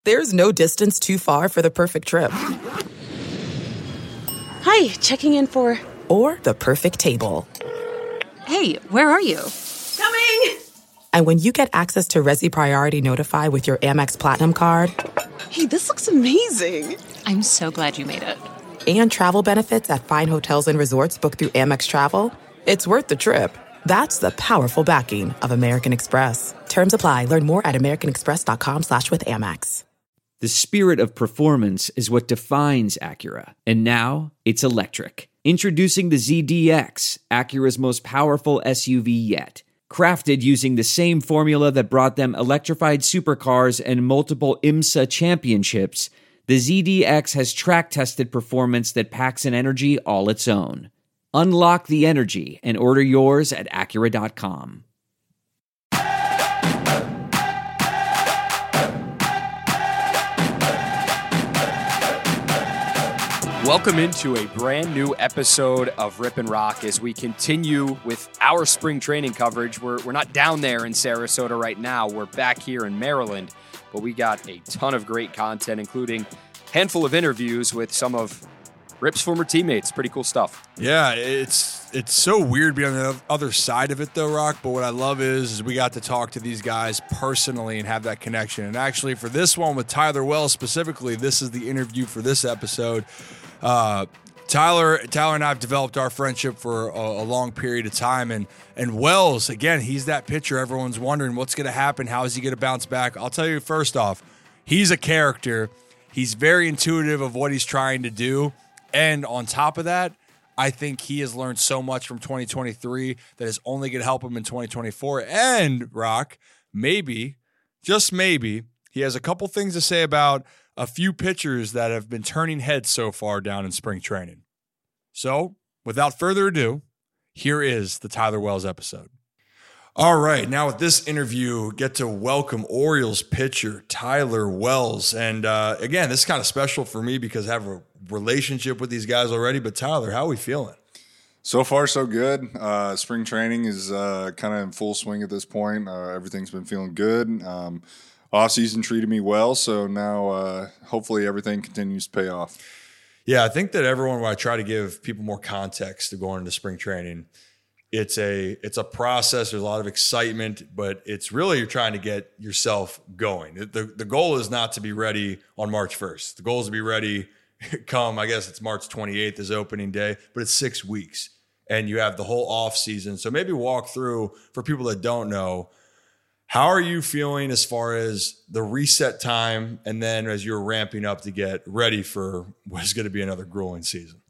There's no distance too far for the perfect trip. Hi, checking in for... Or the perfect table. Hey, where are you? Coming! And when you get access to Resi Priority Notify with your Amex Platinum card... Hey, this looks amazing. I'm so glad you made it. And travel benefits at fine hotels and resorts booked through Amex Travel, it's worth the trip. That's the powerful backing of American Express. Terms apply. Learn more at americanexpress.com/withAmex. The spirit of performance is what defines Acura. And now, it's electric. Introducing the ZDX, Acura's most powerful SUV yet. Crafted using the same formula that brought them electrified supercars and multiple IMSA championships, the ZDX has track-tested performance that packs an energy all its own. Unlock the energy and order yours at Acura.com. Welcome into a brand new episode of Rip and Rock as we continue with our spring training coverage. We're not down there in Sarasota right now. We're back here in Maryland, but we got a ton of great content, including a handful of interviews with some of Rip's former teammates. Pretty cool stuff. Yeah, it's so weird being on the other side of it, though, Rock. But what I love is we got to talk to these guys personally and have that connection. And actually, for this one with Tyler Wells specifically, this is the interview for this episode. Tyler and I have developed our friendship for a long period of time. And Wells, again, he's that pitcher. Everyone's wondering what's going to happen. How is he going to bounce back? I'll tell you first off, he's a character. He's very intuitive of what he's trying to do. And on top of that, I think he has learned so much from 2023 that is only going to help him in 2024. And, Rock, maybe, just maybe, he has a couple things to say about a few pitchers that have been turning heads so far down in spring training. So, without further ado, here is the Tyler Wells episode. All right, now with this interview, get to welcome Orioles pitcher Tyler Wells. And again, this is kind of special for me because I have a relationship with these guys already. But Tyler, how are we feeling? So far, so good. Spring training is kind of in full swing at this point. Everything's been feeling good. Off-season treated me well, so now hopefully everything continues to pay off. Yeah, I think that when I try to give people more context to going into spring training, it's a process. There's a lot of excitement, but it's really you're trying to get yourself going. The goal is not to be ready on March 1st. The goal is to be ready come, I guess it's March 28th is opening day, but it's 6 weeks and you have the whole off season. So maybe walk through for people that don't know, how are you feeling as far as the reset time and then as you're ramping up to get ready for what's going to be another grueling season?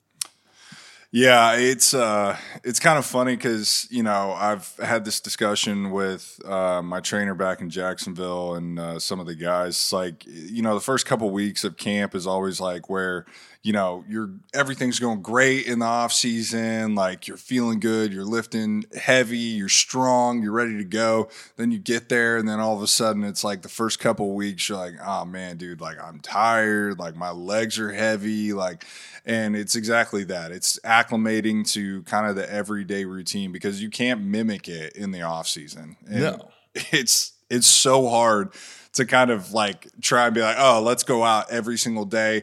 Yeah, it's kind of funny because, I've had this discussion with my trainer back in Jacksonville and some of the guys. It's like, the first couple weeks of camp is always like where, everything's going great in the off season. Like you're feeling good, you're lifting heavy, you're strong, you're ready to go. Then you get there and then all of a sudden it's like the first couple weeks you're like, oh man, dude, like I'm tired, like my legs are heavy, and it's exactly that. It's acclimating to kind of the everyday routine because you can't mimic it in the off season. No. It's so hard to kind of like try and be like, oh, let's go out every single day,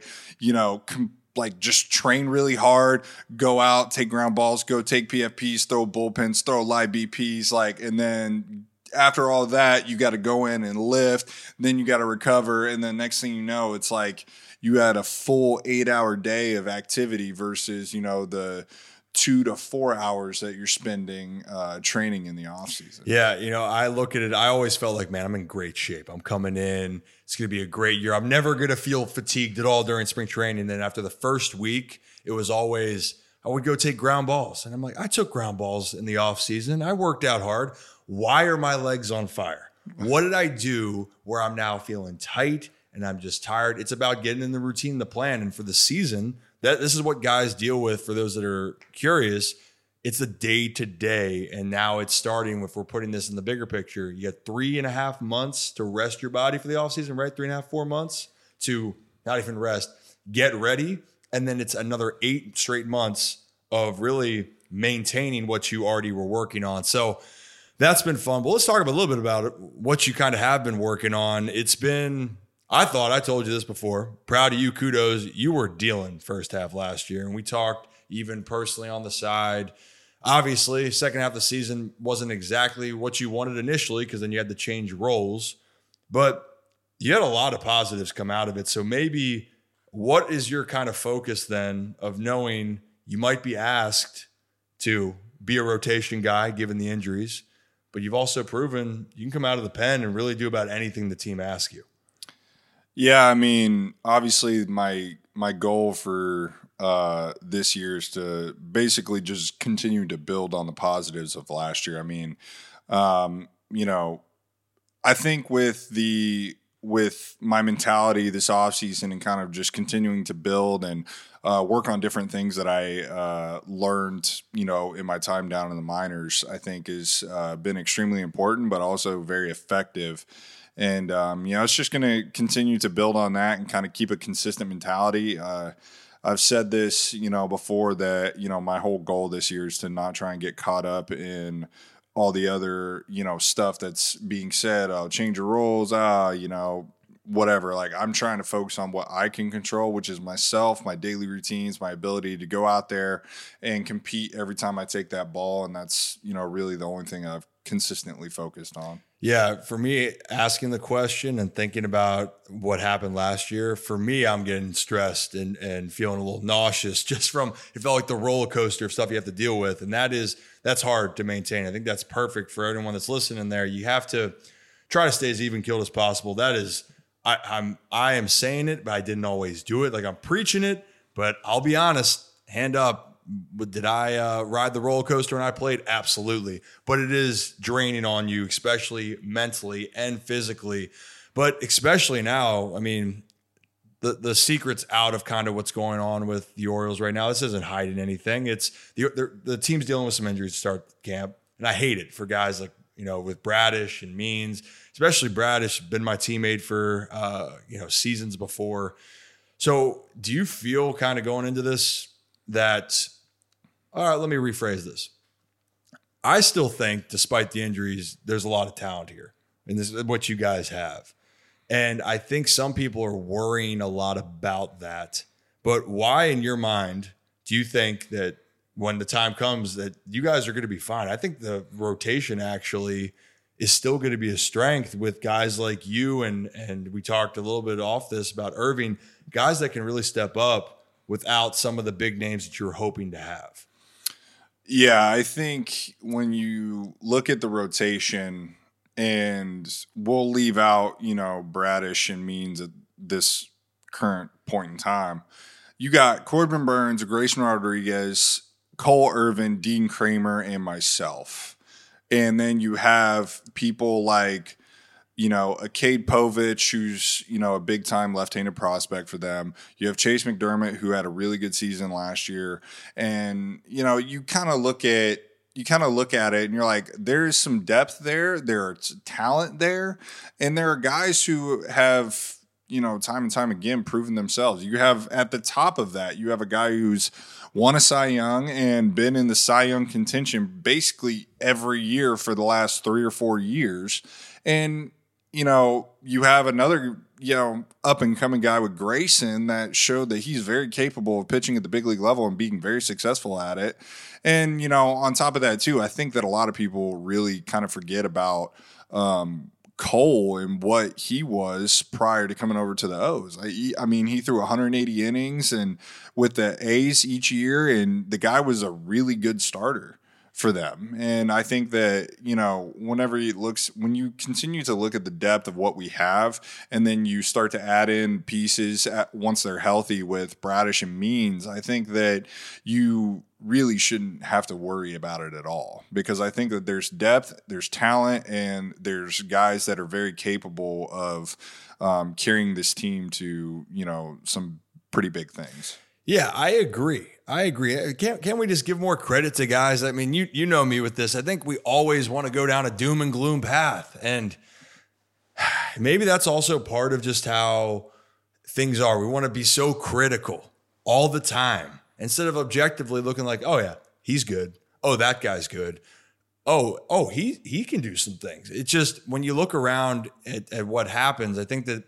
just train really hard, go out, take ground balls, go take PFPs, throw bullpens, throw live BPs, and then after all of that, you got to go in and lift, then you got to recover. And then next thing you know, it's like you had a full 8-hour day of activity versus, the 2 to 4 hours that you're spending training in the off season. Yeah. I look at it. I always felt like, man, I'm in great shape. I'm coming in. It's going to be a great year. I'm never going to feel fatigued at all during spring training. And then after the first week, it was always, I would go take ground balls. And I'm like, I took ground balls in the off season. I worked out hard. Why are my legs on fire? What did I do where I'm now feeling tight and I'm just tired? It's about getting in the routine, the plan. And for the season, this is what guys deal with. For those that are curious, it's a day to day. And now it's starting, if we're putting this in the bigger picture, you got 3.5 months to rest your body for the off season, right? 3.5, 4 months to not even rest, get ready. And then it's another 8 straight months of really maintaining what you already were working on. So that's been fun. But let's talk a little bit about what you kind of have been working on. It's been I told you this before. Proud of you. Kudos. You were dealing first half last year. And we talked even personally on the side. Obviously, second half of the season wasn't exactly what you wanted initially because then you had to change roles. But you had a lot of positives come out of it. So maybe what is your kind of focus then of knowing you might be asked to be a rotation guy given the injuries, but you've also proven you can come out of the pen and really do about anything the team asks you. Yeah, I mean, obviously my goal for this year is to basically just continue to build on the positives of last year. I mean, I think with my mentality this offseason and kind of just continuing to build and work on different things that I learned, in my time down in the minors, I think has been extremely important, but also very effective. And, it's just going to continue to build on that and kind of keep a consistent mentality. I've said this, before that, my whole goal this year is to not try and get caught up in all the other, stuff that's being said. I'll change your roles, whatever. Like, I'm trying to focus on what I can control, which is myself, my daily routines, my ability to go out there and compete every time I take that ball. And that's, really the only thing I've consistently focused on. Yeah, for me, asking the question and thinking about what happened last year, for me, I'm getting stressed and feeling a little nauseous just from, it felt like the roller coaster of stuff you have to deal with. And that's hard to maintain. I think that's perfect for everyone that's listening there. You have to try to stay as even keeled as possible. That is, I am saying it, but I didn't always do it. Like, I'm preaching it, but I'll be honest, hand up. Did I ride the roller coaster when I played? Absolutely. But it is draining on you, especially mentally and physically. But especially now, I mean, the secret's out of kind of what's going on with the Orioles right now. This isn't hiding anything. It's the team's dealing with some injuries to start camp. And I hate it for guys like, with Bradish and Means, especially Bradish, been my teammate for, seasons before. So do you feel kind of going into this that, all right, let me rephrase this. I still think, despite the injuries, there's a lot of talent here. And this is what you guys have. And I think some people are worrying a lot about that. But why, in your mind, do you think that when the time comes that you guys are going to be fine? I think the rotation actually is still going to be a strength with guys like you. And we talked a little bit off this about Irving, guys that can really step up without some of the big names that you're hoping to have. Yeah, I think when you look at the rotation, and we'll leave out, Bradish and Means at this current point in time, you got Corbin Burns, Grayson Rodriguez, Cole Irvin, Dean Kramer, and myself. And then you have people like, a Cade Povich, who's, a big-time left-handed prospect for them. You have Chase McDermott, who had a really good season last year. And, you kind of look at it and you're like, there is some depth there. There's talent there. And there are guys who have, time and time again proven themselves. You have at the top of that, you have a guy who's won a Cy Young and been in the Cy Young contention basically every year for the last 3 or 4 years. And, you have another, up and coming guy with Grayson that showed that he's very capable of pitching at the big league level and being very successful at it. And, on top of that too, I think that a lot of people really kind of forget about Cole and what he was prior to coming over to the O's. I mean, he threw 180 innings and with the A's each year, and the guy was a really good starter for them. And I think that, when you continue to look at the depth of what we have, and then you start to add in pieces once they're healthy with Bradish and Means, I think that you really shouldn't have to worry about it at all, because I think that there's depth, there's talent, and there's guys that are very capable of carrying this team to, some pretty big things. Yeah, I agree. Can't we just give more credit to guys? I mean, you know me with this. I think we always want to go down a doom and gloom path. And maybe that's also part of just how things are. We want to be so critical all the time instead of objectively looking like, oh, yeah, he's good. Oh, that guy's good. Oh, he can do some things. It's just when you look around at what happens, I think that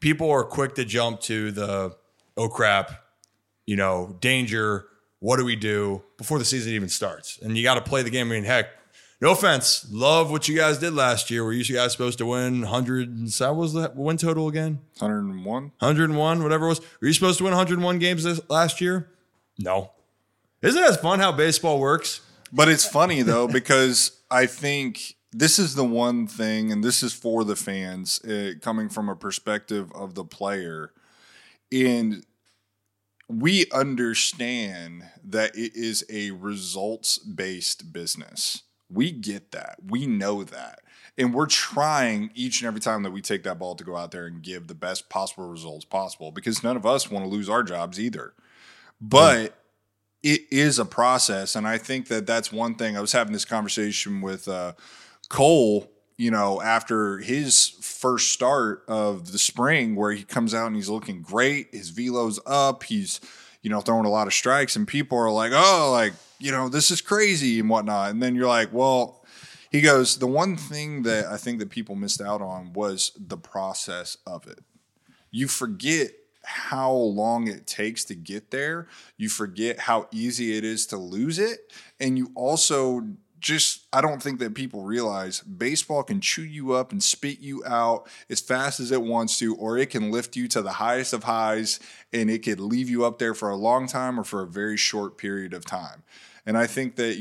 people are quick to jump to the, oh crap, danger. What do we do before the season even starts? And you got to play the game. I mean, heck, no offense. Love what you guys did last year. Were you guys supposed to win 100? What was the win total again? 101. 101, whatever it was. Were you supposed to win 101 games last year? No. Isn't it fun how baseball works? But it's funny, though, because I think this is the one thing, and this is for the fans, coming from a perspective of the player. And we understand that it is a results-based business. We get that. We know that. And we're trying each and every time that we take that ball to go out there and give the best possible results possible, because none of us want to lose our jobs either. But it is a process, and I think that that's one thing. I was having this conversation with Cole, after his first start of the spring, where he comes out and he's looking great. His velo's up. He's, throwing a lot of strikes, and people are like, oh, this is crazy and whatnot. And then you're like, well, he goes, the one thing that I think that people missed out on was the process of it. You forget how long it takes to get there. You forget how easy it is to lose it. And you also I don't think that people realize baseball can chew you up and spit you out as fast as it wants to, or it can lift you to the highest of highs, and it could leave you up there for a long time or for a very short period of time. And I think that,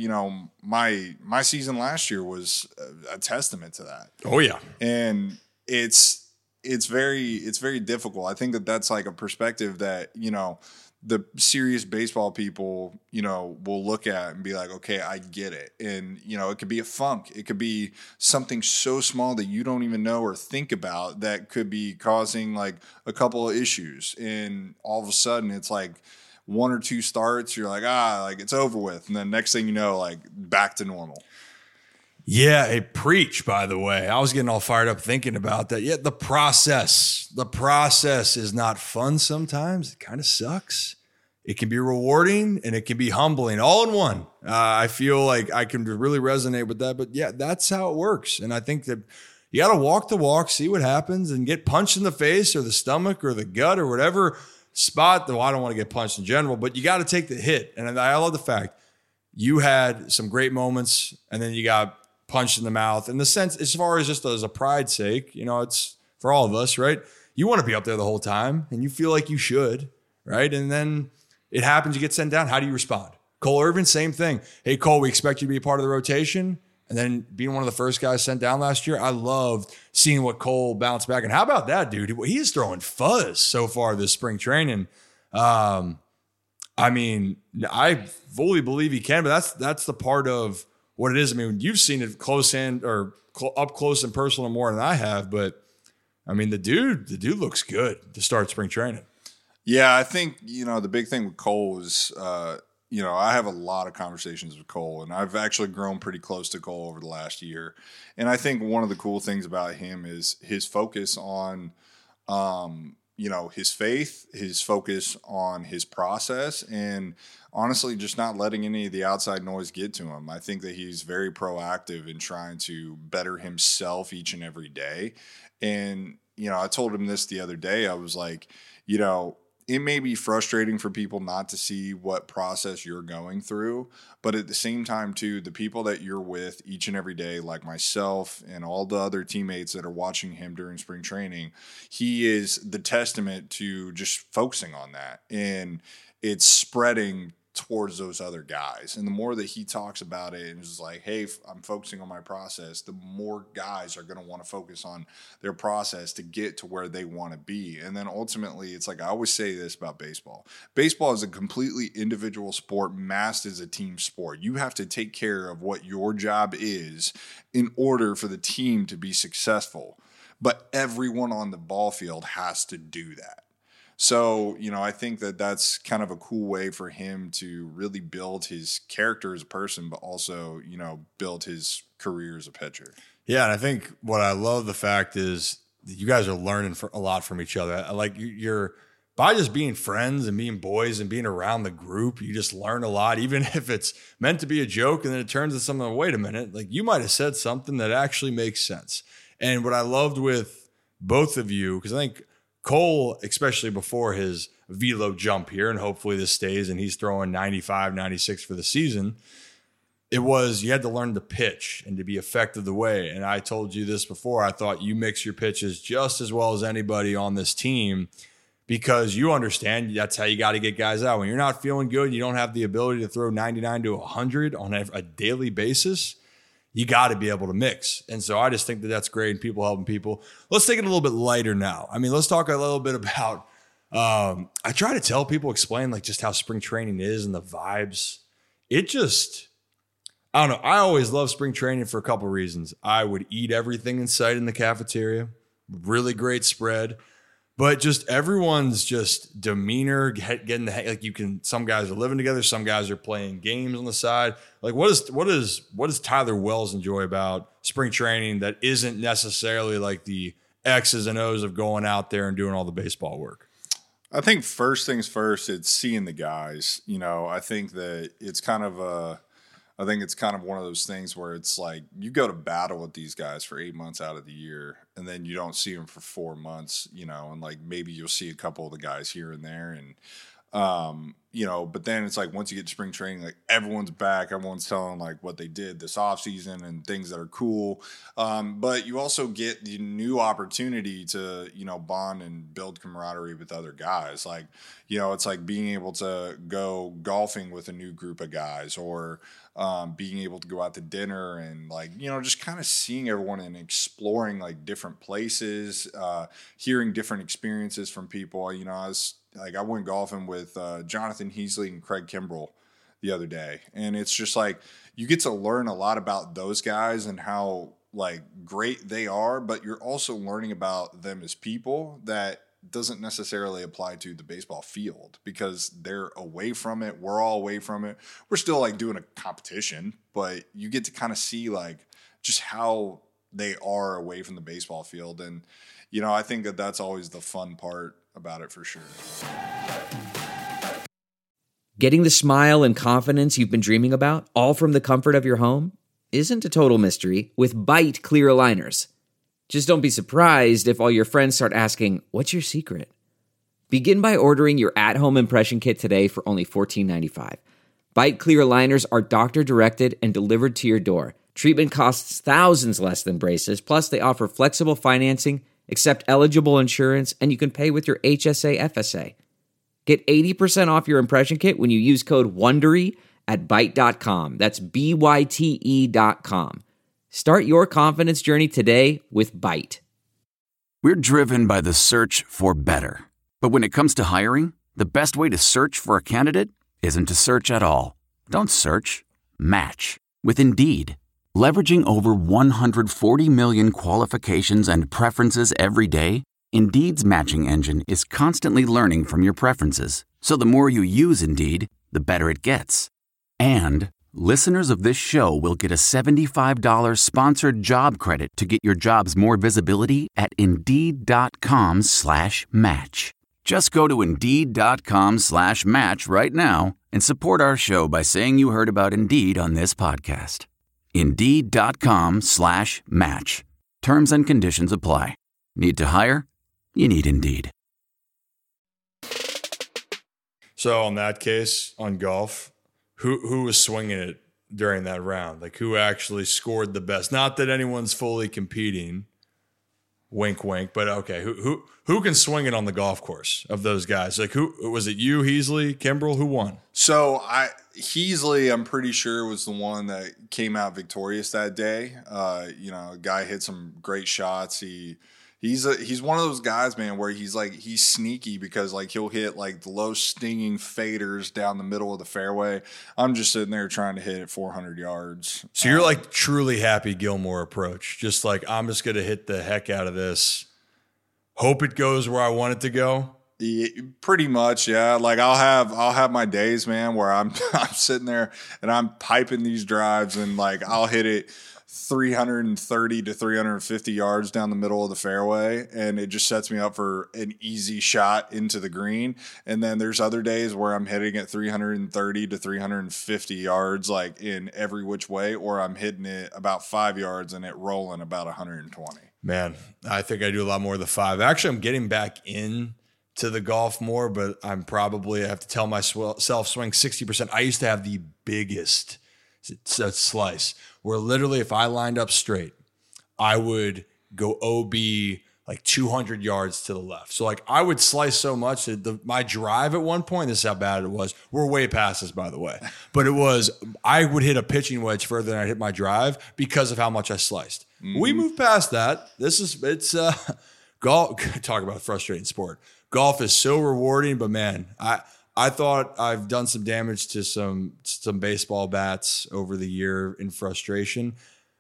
my season last year was a testament to that. Oh yeah. And it's very difficult. I think that that's like a perspective that, the serious baseball people, will look at and be like, okay, I get it. And, it could be a funk. It could be something so small that you don't even know or think about that could be causing like a couple of issues. And all of a sudden it's like one or two starts, you're like, it's over with. And then next thing you know, back to normal. Yeah, preach, by the way. I was getting all fired up thinking about that. Yeah, the process is not fun sometimes. It kind of sucks. It can be rewarding and it can be humbling all in one. I feel like I can really resonate with that. But yeah, that's how it works. And I think that you got to walk the walk, see what happens, and get punched in the face or the stomach or the gut or whatever spot, though I don't want to get punched in general, but you got to take the hit. And I love the fact you had some great moments and then you got punched in the mouth. In the sense, as far as just as a pride sake, it's for all of us, right? You want to be up there the whole time and you feel like you should, right? And then it happens, you get sent down. How do you respond? Cole Irvin, same thing. Hey, Cole, we expect you to be a part of the rotation. And then being one of the first guys sent down last year, I loved seeing what Cole bounced back. And how about that, dude? He's throwing fuzz so far this spring training. I fully believe he can, but that's the part of what it is. I mean, you've seen it up close and personal more than I have, but I mean, the dude looks good to start spring training. Yeah, I think, the big thing with Cole is, I have a lot of conversations with Cole, and I've actually grown pretty close to Cole over the last year. And I think one of the cool things about him is his focus on, his faith, his focus on his process, and honestly, just not letting any of the outside noise get to him. I think that he's very proactive in trying to better himself each and every day. And, I told him this the other day. I was like, it may be frustrating for people not to see what process you're going through, but at the same time, too, the people that you're with each and every day, like myself and all the other teammates that are watching him during spring training, he is the testament to just focusing on that. And it's spreading towards those other guys. And the more that he talks about it and is like, hey, I'm focusing on my process, the more guys are going to want to focus on their process to get to where they want to be. And then ultimately, it's like I always say this about baseball. Baseball is a completely individual sport masked as a team sport. You have to take care of what your job is in order for the team to be successful. But everyone on the ball field has to do that. So, I think that that's kind of a cool way for him to really build his character as a person, but also, build his career as a pitcher. Yeah, and I think what I love the fact is that you guys are learning a lot from each other. Like you're by just being friends and being boys and being around the group, you just learn a lot, even if it's meant to be a joke and then it turns into something, wait a minute, like you might have said something that actually makes sense. And what I loved with both of you, because I think Cole, especially before his velo jump here, and hopefully this stays and he's throwing 95, 96 for the season, it was you had to learn to pitch and to be effective the way. And I told you this before. I thought you mix your pitches just as well as anybody on this team because you understand that's how you got to get guys out. When you're not feeling good, you don't have the ability to throw 99 to 100 on a daily basis. You got to be able to mix. And so I just think that that's great and people helping people. Let's take it a little bit lighter now. I mean, let's talk a little bit about, I try to tell people, explain like just how spring training is and the vibes. It just, I don't know. I always love spring training for a couple of reasons. I would eat everything in sight in the cafeteria, really great spread. But just everyone's just demeanor, getting the like you can. Some guys are living together. Some guys are playing games on the side. Like what does Tyler Wells enjoy about spring training that isn't necessarily like the X's and O's of going out there and doing all the baseball work? I think first things first, it's seeing the guys. You know, I think that it's kind of one of those things where it's like you go to battle with these guys for 8 months out of the year, and then you don't see them for 4 months, you know, and like maybe you'll see a couple of the guys here and there. And, you know, but then it's like once you get to spring training, like everyone's back, everyone's telling like what they did this offseason and things that are cool. But you also get the new opportunity to, you know, bond and build camaraderie with other guys. Like, you know, it's like being able to go golfing with a new group of guys or being able to go out to dinner and like, you know, just kind of seeing everyone and exploring like different places, hearing different experiences from people. You know, I went golfing with Jonathan Heasley and Craig Kimbrell the other day. And it's just like you get to learn a lot about those guys and how like great they are, but you're also learning about them as people that doesn't necessarily apply to the baseball field because they're away from it. We're all away from it. We're still like doing a competition, but you get to kind of see like just how they are away from the baseball field. And, you know, I think that that's always the fun part about it for sure. Getting the smile and confidence you've been dreaming about, all from the comfort of your home, isn't a total mystery with Byte clear aligners. Just don't be surprised if all your friends start asking, what's your secret? Begin by ordering your at-home impression kit today for only $14.95. Byte clear aligners are doctor-directed and delivered to your door. Treatment costs thousands less than braces, plus they offer flexible financing, accept eligible insurance, and you can pay with your HSA FSA. Get 80% off your impression kit when you use code WONDERY at Byte.com. That's BYTE.com. Start your confidence journey today with Byte. We're driven by the search for better. But when it comes to hiring, the best way to search for a candidate isn't to search at all. Don't search, match with Indeed. Leveraging over 140 million qualifications and preferences every day, Indeed's matching engine is constantly learning from your preferences. So the more you use Indeed, the better it gets. And listeners of this show will get a $75 sponsored job credit to get your jobs more visibility at Indeed.com/match. Just go to Indeed.com/match right now and support our show by saying you heard about Indeed on this podcast. Indeed.com/match. Terms and conditions apply. Need to hire? You need Indeed. So in that case, on golf, who was swinging it during that round? Like who actually scored the best? Not that anyone's fully competing. Wink, wink. But okay, who can swing it on the golf course of those guys? Like who was it? You, Heasley, Kimbrell? Who won? So Heasley, I'm pretty sure was the one that came out victorious that day. You know, guy hit some great shots. He's one of those guys, man, where he's sneaky because like he'll hit like the low stinging faders down the middle of the fairway. I'm just sitting there trying to hit it 400 yards. So you're like truly Happy Gilmore approach, just like I'm just gonna hit the heck out of this, hope it goes where I want it to go. Yeah, pretty much, yeah. Like I'll have my days, man, where I'm sitting there and I'm piping these drives and like I'll hit it 330 to 350 yards down the middle of the fairway, and it just sets me up for an easy shot into the green. And then there's other days where I'm hitting it 330 to 350 yards, like in every which way, or I'm hitting it about 5 yards and it rolling about 120. Man, I think I do a lot more of the 5. Actually, I'm getting back in to the golf more, but I have to tell myself swing 60%. I used to have the biggest slice where literally if I lined up straight, I would go OB like 200 yards to the left. So like I would slice so much that my drive at one point, this is how bad it was. We're way past this, by the way. But I would hit a pitching wedge further than I hit my drive because of how much I sliced. We moved past that. It's golf. Talk about a frustrating sport. Golf is so rewarding, but man, I thought I've done some damage to some baseball bats over the year in frustration.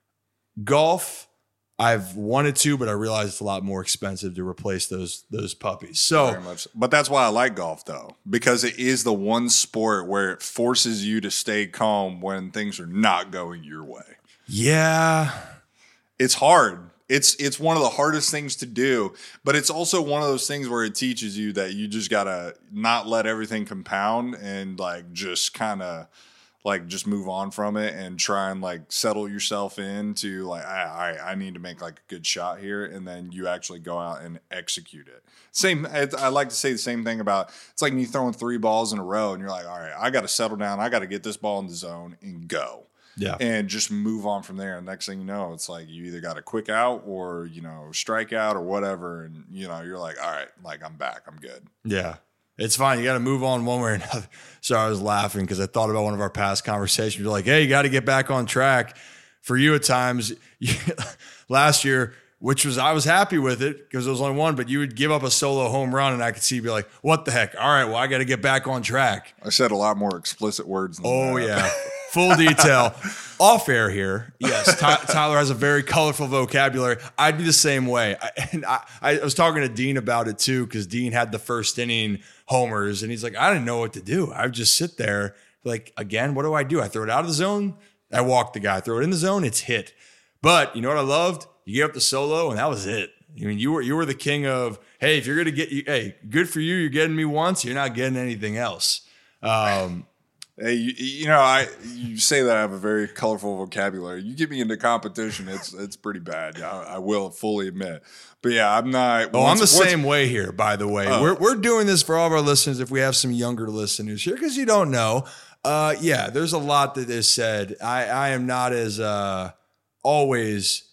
Golf, I've wanted to, but I realized it's a lot more expensive to replace those puppies. So, very much. But that's why I like golf, though, because it is the one sport where it forces you to stay calm when things are not going your way. Yeah. It's hard. It's one of the hardest things to do, but it's also one of those things where it teaches you that you just gotta not let everything compound and like just kind of like just move on from it and try and like settle yourself into like I need to make like a good shot here, and then you actually go out and execute it. I like to say the same thing about it's like you throwing 3 balls in a row and you're like, all right, I got to settle down, I got to get this ball in the zone and go. Yeah. And just move on from there. And next thing you know, it's like you either got a quick out or, strike out or whatever. And, you're like, all right, like I'm back. I'm good. Yeah. It's fine. You got to move on one way or another. So I was laughing because I thought about one of our past conversations. You're like, hey, you got to get back on track. For you at times, last year, I was happy with it because it was only one, but you would give up a solo home run and I could see you be like, what the heck? All right, well, I got to get back on track. I said a lot more explicit words than that. Oh, yeah. Full detail. Off air here. Yes, Tyler has a very colorful vocabulary. I'd be the same way. I was talking to Dean about it too because Dean had the first inning homers and he's like, I didn't know what to do. I would just sit there like, again, what do? I throw it out of the zone. I walk the guy. Throw it in the zone. It's hit. But you know what I loved? You gave up the solo and that was it. I mean, you were the king of, hey, if you're going to get you, hey, good for you. You're getting me once. You're not getting anything else. Hey, you say that I have a very colorful vocabulary. You get me into competition, it's pretty bad. I will fully admit. But yeah, I'm not. I'm the same way here, by the way. We're doing this for all of our listeners if we have some younger listeners here because you don't know. Yeah, there's a lot that is said. I am not as always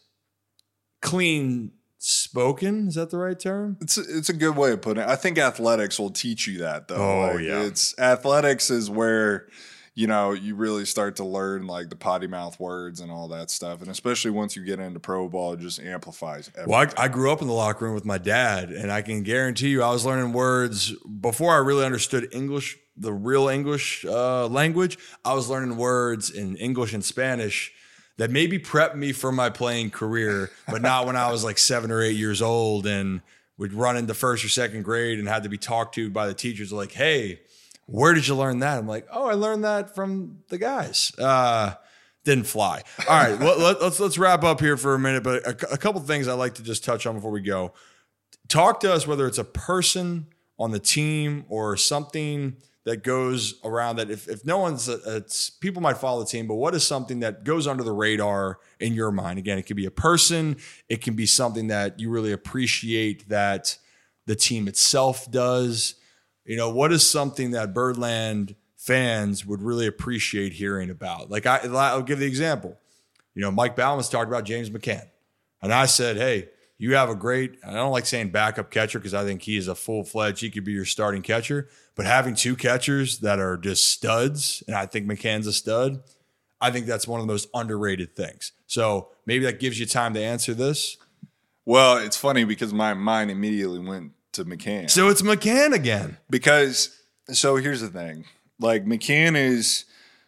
clean spoken. Is that the right term? It's a good way of putting it. I think athletics will teach you that though. Oh, yeah. It's athletics is where, you really start to learn like the potty mouth words and all that stuff. And especially once you get into pro ball, it just amplifies everything. Well, I grew up in the locker room with my dad, and I can guarantee you I was learning words before I really understood English, the real English language. I was learning words in English and Spanish that maybe prepped me for my playing career, but not when I was like 7 or 8 years old and would run into first or second grade and had to be talked to by the teachers like, hey, where did you learn that? I'm like, oh, I learned that from the guys. Didn't fly. All right, let's wrap up here for a minute, but a couple things I'd like to just touch on before we go. Talk to us whether it's a person on the team or something that goes around that if no one's people might follow the team, but what is something that goes under the radar in your mind? Again, it could be a person, it can be something that you really appreciate that the team itself does. What is something that Birdland fans would really appreciate hearing about? Like I'll give the example. Mike Bauman's talked about James McCann, and I said, hey, you have a great, I don't like saying backup catcher because I think he is a full-fledged, he could be your starting catcher. But having 2 catchers that are just studs, and I think McCann's a stud, I think that's one of the most underrated things. So maybe that gives you time to answer this. Well, it's funny because my mind immediately went to McCann. So it's McCann again. So here's the thing. Like McCann is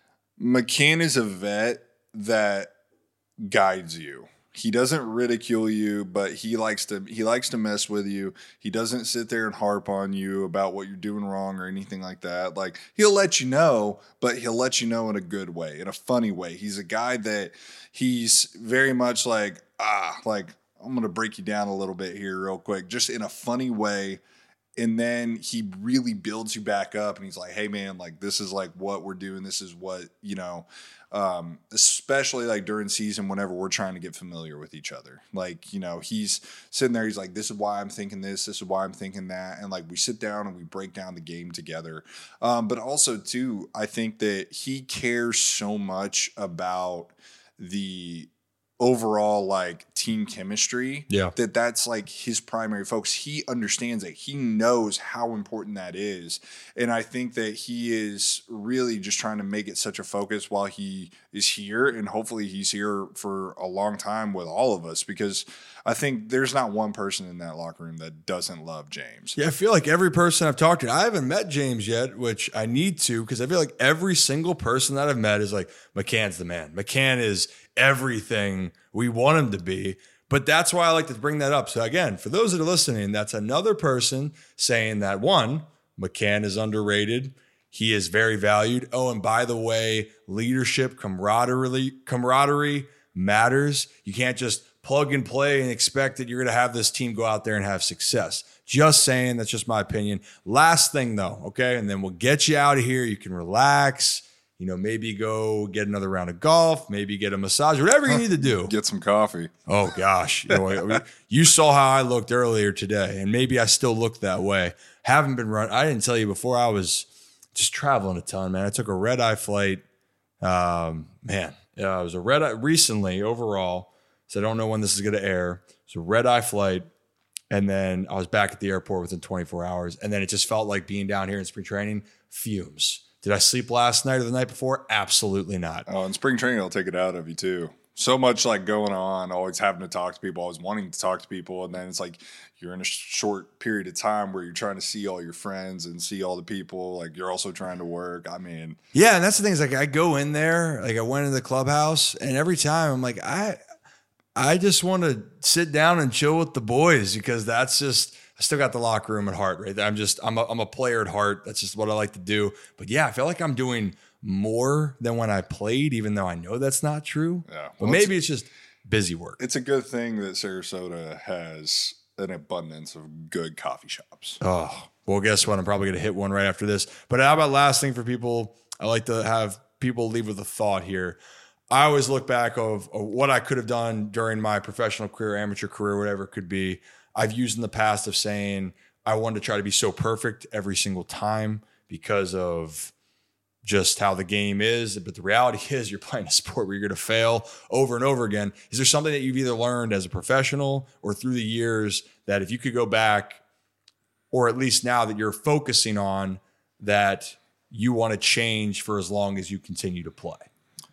a vet that guides you. He doesn't ridicule you, but he likes to mess with you. He doesn't sit there and harp on you about what you're doing wrong or anything like that. Like he'll let you know, but he'll let you know in a good way, in a funny way. He's a guy that he's very much like I'm going to break you down a little bit here real quick, just in a funny way. And then he really builds you back up, and he's like, hey man, like this is like what we're doing. This is what, especially like during season, whenever we're trying to get familiar with each other, like, he's sitting there. He's like, this is why I'm thinking this. This is why I'm thinking that. And like, we sit down and we break down the game together. But also too, I think that he cares so much about the overall like team chemistry, that's like his primary focus. He understands it. He knows how important that is. And I think that he is really just trying to make it such a focus while he is here. And hopefully he's here for a long time with all of us, because I think there's not one person in that locker room that doesn't love James. Yeah, I feel like every person I've talked to, I haven't met James yet, which I need to, because I feel like every single person that I've met is like, McCann's the man. McCann is everything we want him to be. But that's why I like to bring that up. So again, for those that are listening, that's another person saying that, one, McCann is underrated. He is very valued. Oh, and by the way, leadership, camaraderie matters. You can't just plug and play and expect that you're going to have this team go out there and have success. Just saying, that's just my opinion. Last thing though, okay? And then we'll get you out of here. You can relax. Maybe go get another round of golf, maybe get a massage, whatever you need to do. Get some coffee. Oh, gosh. You saw how I looked earlier today, and maybe I still look that way. Haven't been running. I didn't tell you before, I was just traveling a ton, man. I took a red-eye flight. It was a red-eye recently overall, so I don't know when this is going to air. It's a red-eye flight, and then I was back at the airport within 24 hours, and then it just felt like being down here in spring training, fumes. Did I sleep last night or the night before? Absolutely not. Oh, and spring training will take it out of you too. So much like going on, always having to talk to people, always wanting to talk to people. And then it's like you're in a short period of time where you're trying to see all your friends and see all the people. Like you're also trying to work. I mean. Yeah, and that's the thing is like I go in there, like I went into the clubhouse, and every time I'm like, I just want to sit down and chill with the boys, because that's just – I still got the locker room at heart, right? I'm a player at heart. That's just what I like to do. But yeah, I feel like I'm doing more than when I played, even though I know that's not true. Yeah. Well, but maybe it's just busy work. It's a good thing that Sarasota has an abundance of good coffee shops. Oh, well, guess what? I'm probably going to hit one right after this. But how about last thing for people? I like to have people leave with a thought here. I always look back of what I could have done during my professional career, amateur career, whatever it could be. I've used in the past of saying I wanted to try to be so perfect every single time because of just how the game is. But the reality is you're playing a sport where you're going to fail over and over again. Is there something that you've either learned as a professional or through the years that if you could go back, or at least now that you're focusing on, that you want to change for as long as you continue to play?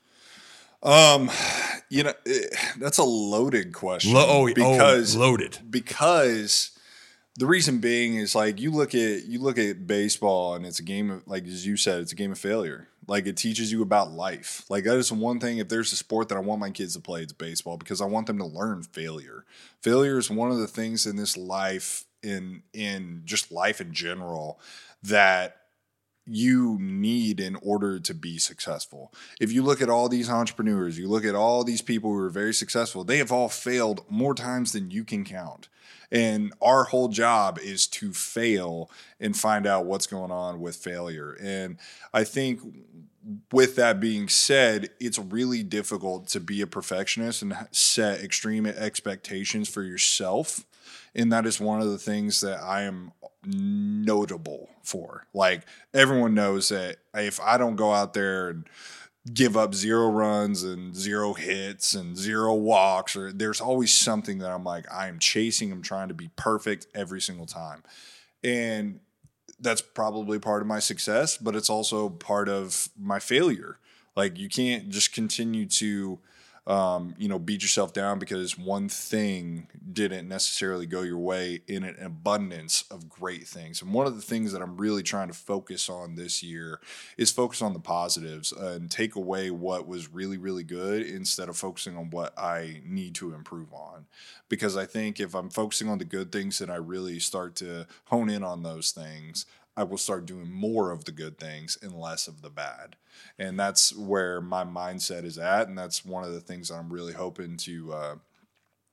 That's a loaded question. Loaded. Because the reason being is like you look at baseball, and it's a game of, like as you said, it's a game of failure. Like it teaches you about life. Like that is one thing. If there's a sport that I want my kids to play, it's baseball, because I want them to learn failure. Failure is one of the things in this life, in just life in general, that you need in order to be successful. If you look at all these entrepreneurs, you look at all these people who are very successful, they have all failed more times than you can count. And our whole job is to fail and find out what's going on with failure. And I think with that being said, it's really difficult to be a perfectionist and set extreme expectations for yourself. And that is one of the things that I am notable for. Like everyone knows that if I don't go out there and give up 0 runs and 0 hits and 0 walks, or there's always something that I'm like, I'm chasing, I'm trying to be perfect every single time. And that's probably part of my success, but it's also part of my failure. Like you can't just continue to beat yourself down because one thing didn't necessarily go your way in an abundance of great things. And one of the things that I'm really trying to focus on this year is focus on the positives and take away what was really, really good instead of focusing on what I need to improve on. Because I think if I'm focusing on the good things and I really start to hone in on those things, I will start doing more of the good things and less of the bad. And that's where my mindset is at. And that's one of the things that I'm really hoping to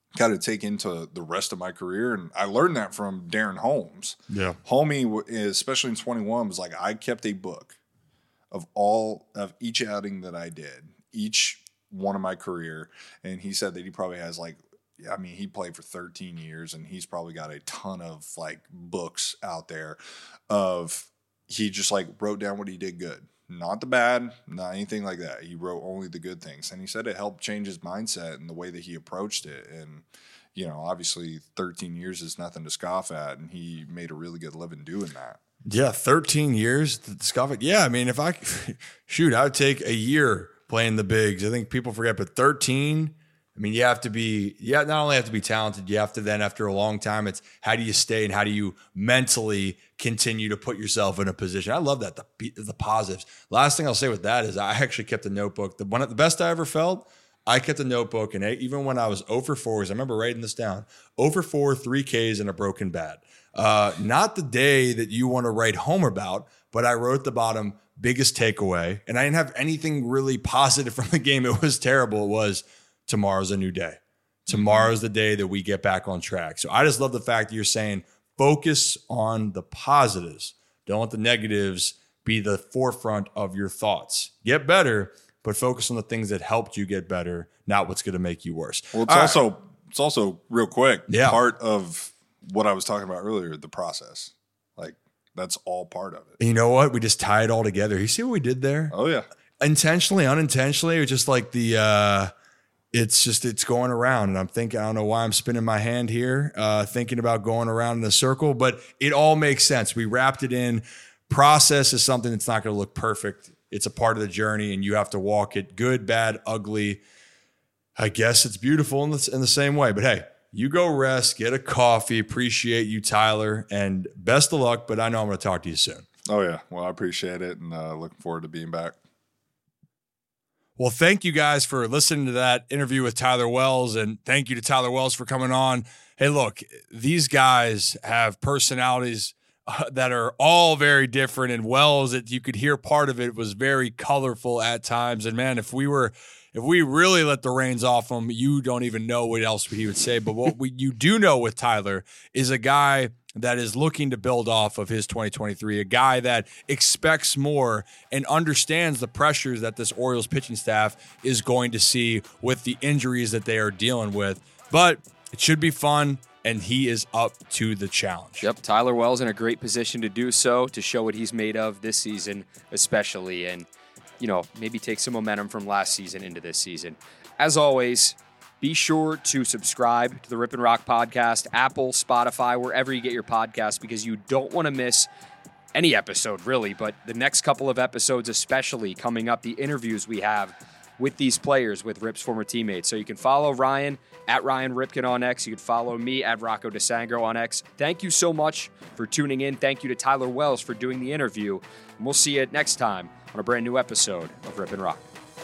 got to take into the rest of my career. And I learned that from Darren Holmes. Yeah. Homie, especially in 21, was like, I kept a book of each outing that I did, each one of my career. And he said that he probably has he played for 13 years and he's probably got a ton of books out there he just wrote down what he did good. Not the bad, not anything like that. He wrote only the good things. And he said it helped change his mindset and the way that he approached it. And, obviously 13 years is nothing to scoff at. And he made a really good living doing that. Yeah, 13 years to scoff at. Yeah, I mean, if I would take a year playing the bigs. I think people forget, but 13, I mean, you not only have to be talented, you have to then, after a long time, it's how do you stay and how do you mentally continue to put yourself in a position. I love that, the positives. Last thing I'll say with that is I actually kept a notebook. The best I ever felt, I kept a notebook, and even when I was 0 for 4s, I remember writing this down, 0 for 4, 3 Ks, and a broken bat. Not the day that you want to write home about, but I wrote at the bottom, biggest takeaway, and I didn't have anything really positive from the game. It was terrible. It was, tomorrow's a new day. Tomorrow's the day that we get back on track. So I just love the fact that you're saying focus on the positives. Don't let the negatives be the forefront of your thoughts. Get better, but focus on the things that helped you get better, not what's going to make you worse. Well, it's also real quick, part of what I was talking about earlier, the process. That's all part of it. And you know what? We just tie it all together. You see what we did there? Oh, yeah. Intentionally, unintentionally, it's just it's going around. And I'm thinking, I don't know why I'm spinning my hand here, thinking about going around in a circle, but it all makes sense. We wrapped it in. Process is something that's not going to look perfect. It's a part of the journey, and you have to walk it good, bad, ugly. I guess it's beautiful in the same way. But hey, you go rest, get a coffee. Appreciate you, Tyler, and best of luck. But I know I'm going to talk to you soon. Oh, yeah. Well, I appreciate it, and looking forward to being back. Well, thank you guys for listening to that interview with Tyler Wells, and thank you to Tyler Wells for coming on. Hey, look, these guys have personalities that are all very different, and Wells, that you could hear part of it was very colorful at times. And man, if we really let the reins off him, you don't even know what else he would say. But what you do know with Tyler is a guy that is looking to build off of his 2023, a guy that expects more and understands the pressures that this Orioles pitching staff is going to see with the injuries that they are dealing with. But it should be fun, and he is up to the challenge. Yep, Tyler Wells in a great position to do so, to show what he's made of this season especially, and maybe take some momentum from last season into this season. As always, be sure to subscribe to the Rip and Rock podcast, Apple, Spotify, wherever you get your podcasts, because you don't want to miss any episode, really, but the next couple of episodes especially coming up, the interviews we have with these players, with Rip's former teammates. So you can follow Ryan at Ryan Ripken on X. You can follow me at Rocco DeSangro on X. Thank you so much for tuning in. Thank you to Tyler Wells for doing the interview. And we'll see you next time on a brand new episode of Rip and Rock.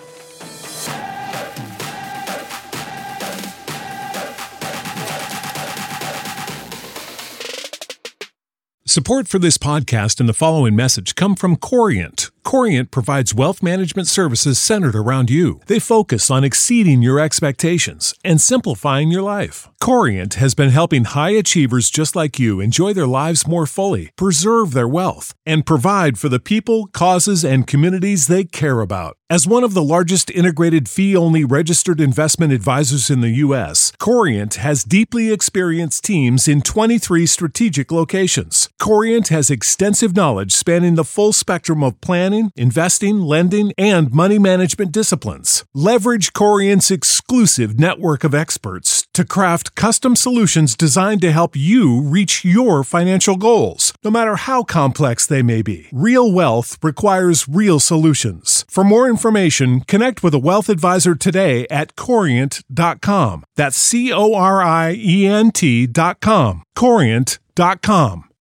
Support for this podcast and the following message come from Corient. Corient provides wealth management services centered around you. They focus on exceeding your expectations and simplifying your life. Corient has been helping high achievers just like you enjoy their lives more fully, preserve their wealth, and provide for the people, causes, and communities they care about. As one of the largest integrated fee-only registered investment advisors in the U.S., Corient has deeply experienced teams in 23 strategic locations. Corient has extensive knowledge spanning the full spectrum of planning, investing, lending, and money management disciplines. Leverage Corient's exclusive network of experts to craft custom solutions designed to help you reach your financial goals, no matter how complex they may be. Real wealth requires real solutions. For more information, connect with a wealth advisor today at Corient.com. That's Corient.com. Corient.com.